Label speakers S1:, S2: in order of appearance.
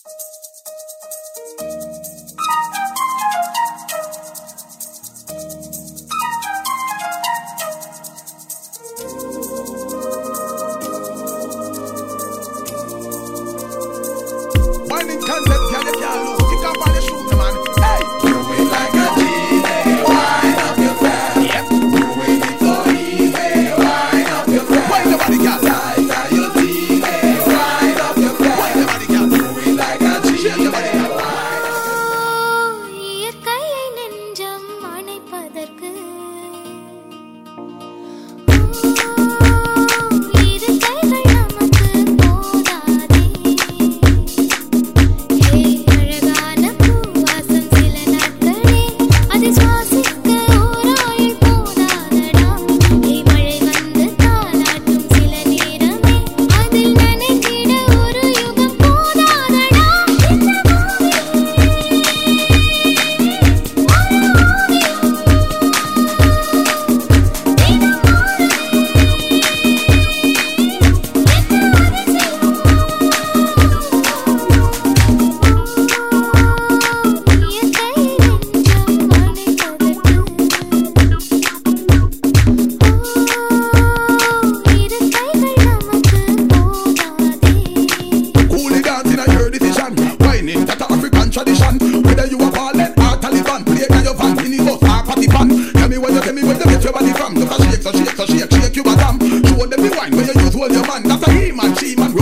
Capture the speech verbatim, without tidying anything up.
S1: Winding concept, can you can't lose. Kick up on the shoes, man. Hey, do it like a G, wind up your fat. Yep. Doing it so easy, wind up your fat. Wind your body, girl. Like a U T, wind up your fat. Wind your body, girl. Do it like a G, shake your body, girl.
S2: இயற்கையை நெஞ்சம் அணைப்பதற்கு இரு கைகள் நமக்கு போதாதே. அழகான பூவாசம் சில நாட்களே அது சுவாசிக்க ஓராயில் போதாதடா. மழை வந்து தாலாட்டும் சில நேரமே அதில் நனைந்திட ஒரு யுகம் போதாதடா. இந்த
S1: Coolie dancing and your decision. Whining, that African tradition. Whether you are Ballin or Taliban, play by your van, minibus or party pan. Tell me where you tell me where you get your body from. Just a shake, so shake, so shake, shake your bottom. Show them the wine where you use hold your man. That's a he man, she man.